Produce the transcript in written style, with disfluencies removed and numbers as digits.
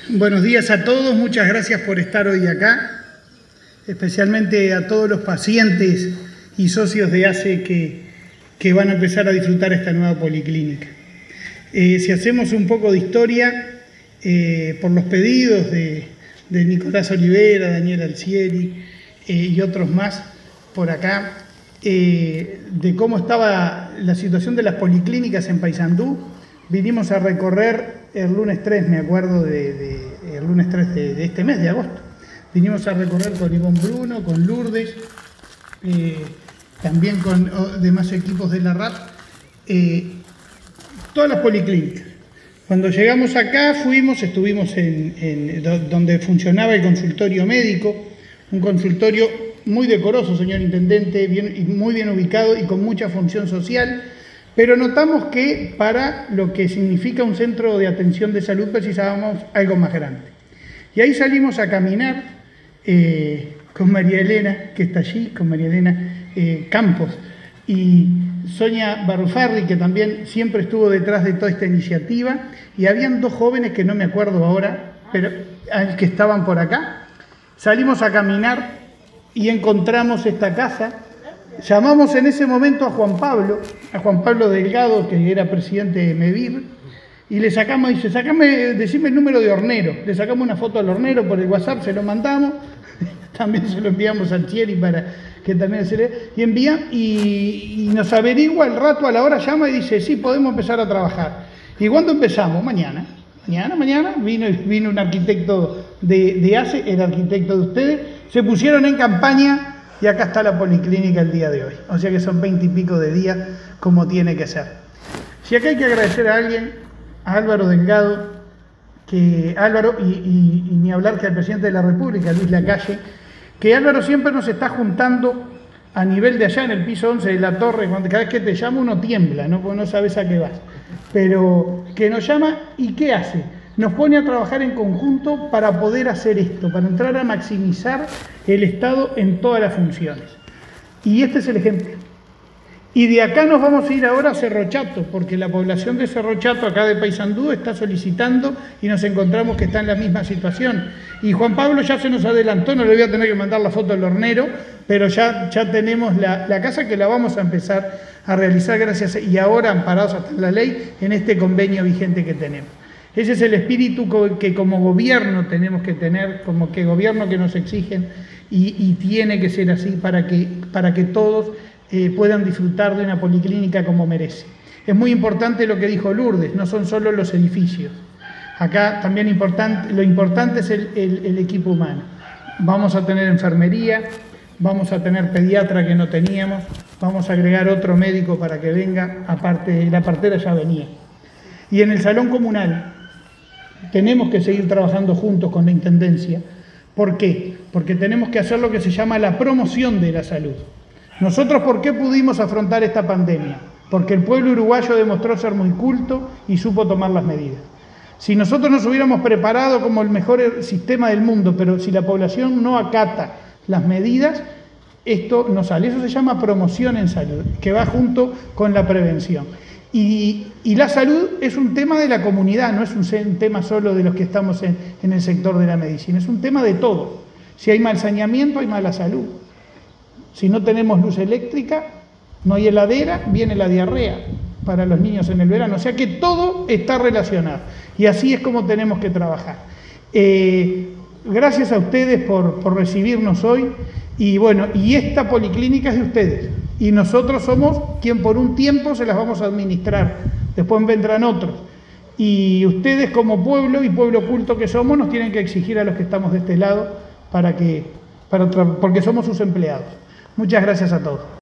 Buenos días a todos, muchas gracias por estar hoy acá, especialmente a todos los pacientes y socios de ACE que van a empezar a disfrutar esta nueva policlínica. Si hacemos un poco de historia, por los pedidos de Nicolás Olivera, Daniel Alcieri y otros más por acá, de cómo estaba la situación de las policlínicas en Paysandú, vinimos a recorrer el lunes 3, me acuerdo, el lunes 3 de este mes, de agosto. Vinimos a recorrer con Ivonne Bruno, con Lourdes, también con demás equipos de la RAP, todas las policlínicas. Cuando llegamos acá estuvimos en donde funcionaba el consultorio médico, un consultorio muy decoroso, señor Intendente, muy bien ubicado y con mucha función social, pero notamos que para lo que significa un centro de atención de salud precisábamos algo más grande. Y ahí salimos a caminar con María Elena, que está allí, con María Elena Campos, y Sonia Barrufarri, que también siempre estuvo detrás de toda esta iniciativa, y habían dos jóvenes que no me acuerdo ahora, pero que estaban por acá. Salimos a caminar y encontramos esta casa. Llamamos en ese momento a Juan Pablo Delgado, que era presidente de MEVIR, y le sacamos, dice, decime el número de hornero. Le sacamos una foto al hornero por el WhatsApp, se lo mandamos, también se lo enviamos al Thierry para que también se le... Y nos averigua el rato, a la hora llama y dice, sí, podemos empezar a trabajar. ¿Y cuándo empezamos? Mañana. Mañana vino un arquitecto de ACE, el arquitecto de ustedes, se pusieron en campaña y acá está la policlínica el día de hoy. O sea que son 20 y pico de días como tiene que ser. Si acá hay que agradecer a alguien, a Álvaro Delgado, y ni hablar que al presidente de la República, Luis Lacalle, que Álvaro siempre nos está juntando a nivel de allá en el piso 11 de la torre, cuando cada vez que te llama uno tiembla, ¿no? Porque no sabes a qué vas. Pero que nos llama y ¿qué hace? Nos pone a trabajar en conjunto para poder hacer esto, para entrar a maximizar el Estado en todas las funciones. Y este es el ejemplo. Y de acá nos vamos a ir ahora a Cerro Chato, porque la población de Cerro Chato, acá de Paysandú, está solicitando y nos encontramos que está en la misma situación. Y Juan Pablo ya se nos adelantó, no le voy a tener que mandar la foto del hornero, pero ya tenemos la casa que la vamos a empezar a realizar gracias, y ahora amparados hasta en la ley, en este convenio vigente que tenemos. Ese es el espíritu que como gobierno tenemos que tener, como que gobierno que nos exigen, y tiene que ser así para que todos puedan disfrutar de una policlínica como merece. Es muy importante lo que dijo Lourdes, no son solo los edificios. Acá también lo importante es el equipo humano. Vamos a tener enfermería, vamos a tener pediatra que no teníamos, vamos a agregar otro médico para que venga, aparte la partera ya venía. Y en el salón comunal tenemos que seguir trabajando juntos con la Intendencia. ¿Por qué? Porque tenemos que hacer lo que se llama la promoción de la salud. Nosotros, ¿por qué pudimos afrontar esta pandemia? Porque el pueblo uruguayo demostró ser muy culto y supo tomar las medidas. Si nosotros nos hubiéramos preparado como el mejor sistema del mundo, pero si la población no acata las medidas, esto no sale. Eso se llama promoción en salud, que va junto con la prevención. Y la salud es un tema de la comunidad, no es un tema solo de los que estamos en el sector de la medicina, es un tema de todos. Si hay mal saneamiento, hay mala salud. Si no tenemos luz eléctrica, no hay heladera, viene la diarrea para los niños en el verano. O sea que todo está relacionado. Y así es como tenemos que trabajar. Gracias a ustedes por recibirnos hoy. Y bueno, y esta policlínica es de ustedes. Y nosotros somos quien por un tiempo se las vamos a administrar. Después vendrán otros. Y ustedes como pueblo y pueblo culto que somos, nos tienen que exigir a los que estamos de este lado porque somos sus empleados. Muchas gracias a todos.